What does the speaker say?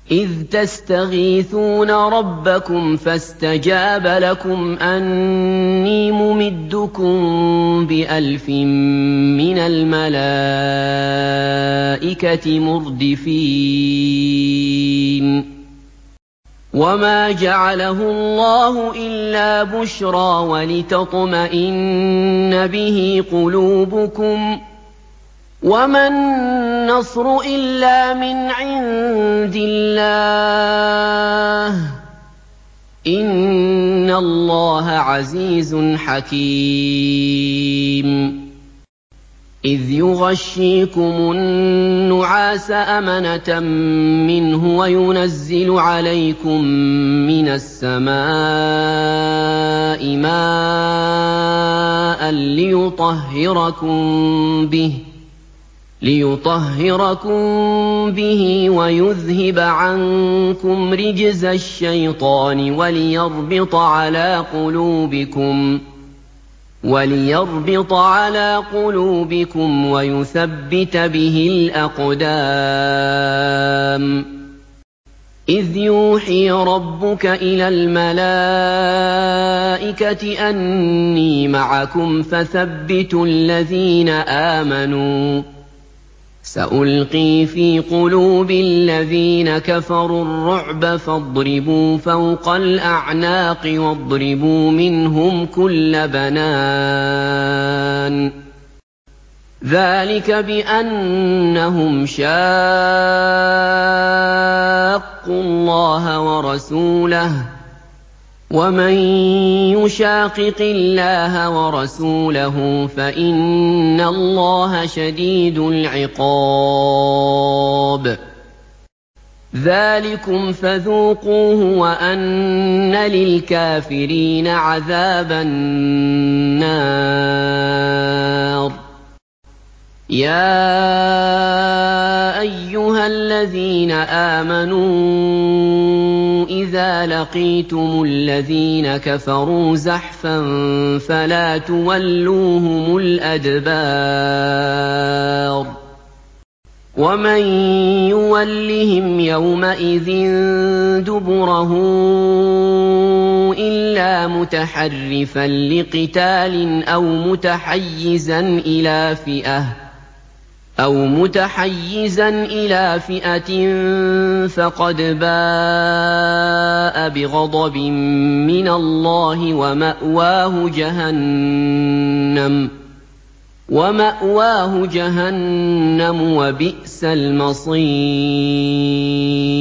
إِذْ تَسْتَغِيثُونَ رَبَّكُمْ فَاسْتَجَابَ لَكُمْ أَنِّي مُمِدُّكُم ب1000 مِّنَ الْمَلَائِكَةِ مُرْدِفِينَ وَمَا جَعَلَهُ اللَّهُ إِلَّا بُشْرَىٰ وَلِتَطْمَئِنَّ بِهِ قُلُوبُكُمْ ۚ وَمَا النَّصْرُ إِلَّا مِنْ عِندِ اللَّهِ ۚ إِنَّ اللَّهَ عَزِيزٌ حَكِيمٌ إِذْ يُغَشِّيكُمُ النُّعَاسَ أَمَنَةً مِّنْهُ وَيُنَزِّلُ عَلَيْكُم مِّنَ السَّمَاءِ مَاءً لِّيُطَهِّرَكُم بِهِ وَيُذْهِبَ عَنكُمْ رِجْزَ الشَّيْطَانِ وَلِيَرْبِطَ عَلَىٰ قُلُوبِكُمْ وَيُثَبِّتَ بِهِ الْأَقْدَامَ إِذْ يُوحِي رَبُّكَ إِلَى الْمَلَائِكَةِ أَنِّي مَعَكُمْ فَثَبِّتُوا الَّذِينَ آمَنُوا ۚ سَأُلْقِي فِي قُلُوبِ الَّذِينَ كَفَرُوا الرُّعْبَ فَاضْرِبُوا فَوْقَ الْأَعْنَاقِ وَاضْرِبُوا مِنْهُمْ كُلَّ بَنَانٍ ذَٰلِكَ بِأَنَّهُمْ شَاقُّوا اللَّهَ وَرَسُولَهُ ۖ وَمَن يُشَاقِقِ اللَّهَ وَرَسُولَهُ فَإِنَّ اللَّهَ شَدِيدُ الْعِقَابِ ذَٰلِكُمْ فَذُوقُوهُ وَأَنَّ لِلْكَافِرِينَ عَذَابَ النَّارِ يَا أَيُّهَا الَّذِينَ آمَنُوا إِذَا لَقِيتُمُ الَّذِينَ كَفَرُوا زَحْفًا فَلَا تُوَلُّوهُمُ الْأَدْبَارَ وَمَن يُوَلِّهِمْ يَوْمَئِذٍ دُبُرَهُ إِلَّا مُتَحَرِّفًا لِّقِتَالٍ أَوْ مُتَحَيِّزًا إِلَىٰ فِئَةٍ فَقَدْ بَاءَ بِغَضَبٍ مِّنَ اللَّهِ وَمَأْوَاهُ جَهَنَّمُ ۖ وَبِئْسَ الْمَصِيرُ